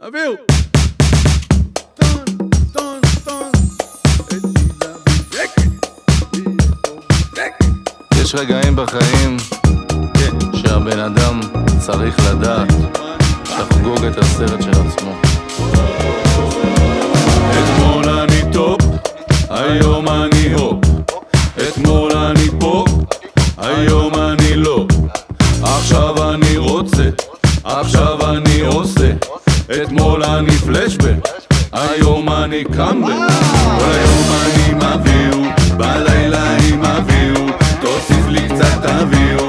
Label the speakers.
Speaker 1: אביהו!
Speaker 2: יש רגעים בחיים שהבן אדם צריך לדעת לחגוג את הסרט של עצמו.
Speaker 1: אתמול אני טופ, היום אני הופ. אתמול אני פה, היום אני לא. עכשיו אני רוצה, עכשיו אני עושה. אתמול אני פלשבק, היום אני קמבק. כל היום אני מביא, בלילה עם אביהו, תוסיף לי קצת אביהו.